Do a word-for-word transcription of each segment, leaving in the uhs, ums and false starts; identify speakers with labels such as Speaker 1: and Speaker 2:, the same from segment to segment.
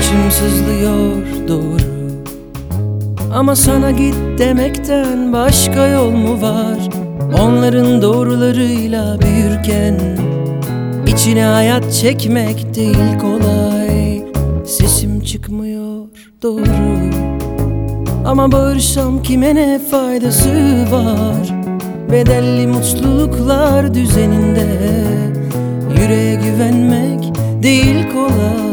Speaker 1: İçim sızlıyor doğru, ama sana git demekten başka yol mu var? Onların doğrularıyla büyürken içine hayat çekmek değil kolay. Sesim çıkmıyor doğru, ama bağırsam kime ne faydası var? Bedelli mutluluklar düzeninde yüreğe güvenmek değil kolay.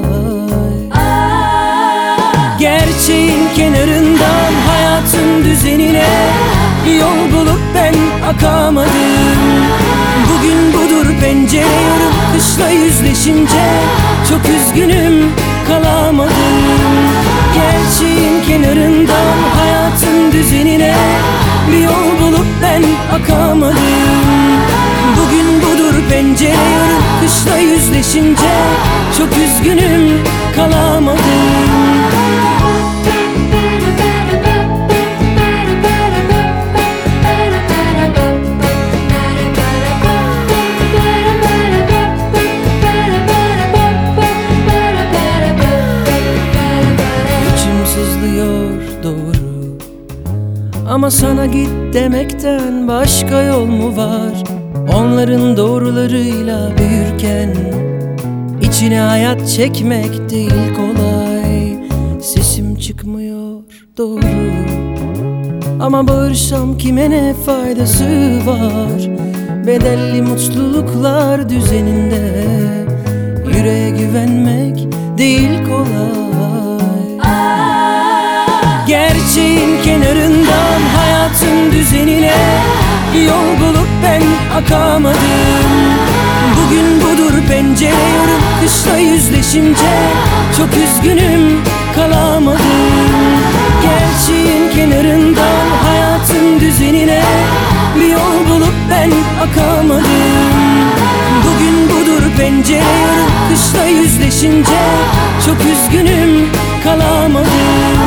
Speaker 1: Gerçeğin kenarından hayatın düzenine yol bulup ben akamadım. Bugün budur pencere yarıp kışla yüzleşince çok üzgünüm, kalamadım. Gerçeğin kenarından hayatın düzenine bir yol bulup ben akamadım. Bugün budur pencere yarıp kışla yüzleşince çok üzgünüm, kalamadım. Doğru, ama sana git demekten başka yol mu var? Onların doğrularıyla büyürken içine hayat çekmek değil kolay. Sesim çıkmıyor doğru, ama bağırsam kime ne faydası var? Bedelli mutluluklar düzeninde yüreğe güvenmek değil kolay. Gerçeğin kenarından hayatın düzenine yol bulup ben akamadım. Bugün budur pencere yarıp kışla yüzleşince çok üzgünüm, kalamadım. Gerçeğin kenarından hayatın düzenine bir yol bulup ben akamadım. Bugün budur pencere yarıp kışla yüzleşince çok üzgünüm, kalamadım.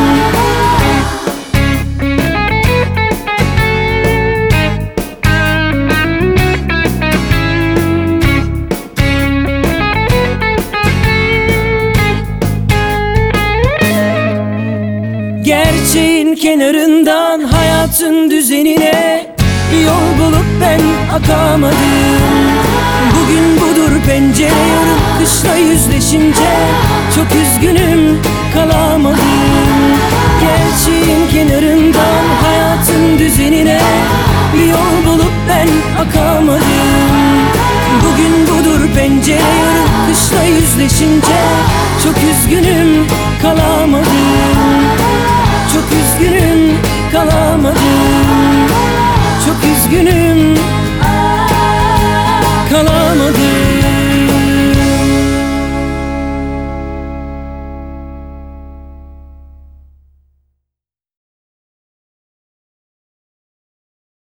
Speaker 1: Gerçeğin kenarından hayatın düzenine yol bulup ben akamadım. Bugün budur pencere yarıp kışla yüzleşince çok üzgünüm, kalamadım. Gerçeğin kenarından hayatın düzenine bir yol bulup ben akamadım. Bugün budur pencere yarıp kışla yüzleşince çok üzgünüm, kalamadım. Çok üzgünüm, kalamadım. Çok üzgünüm.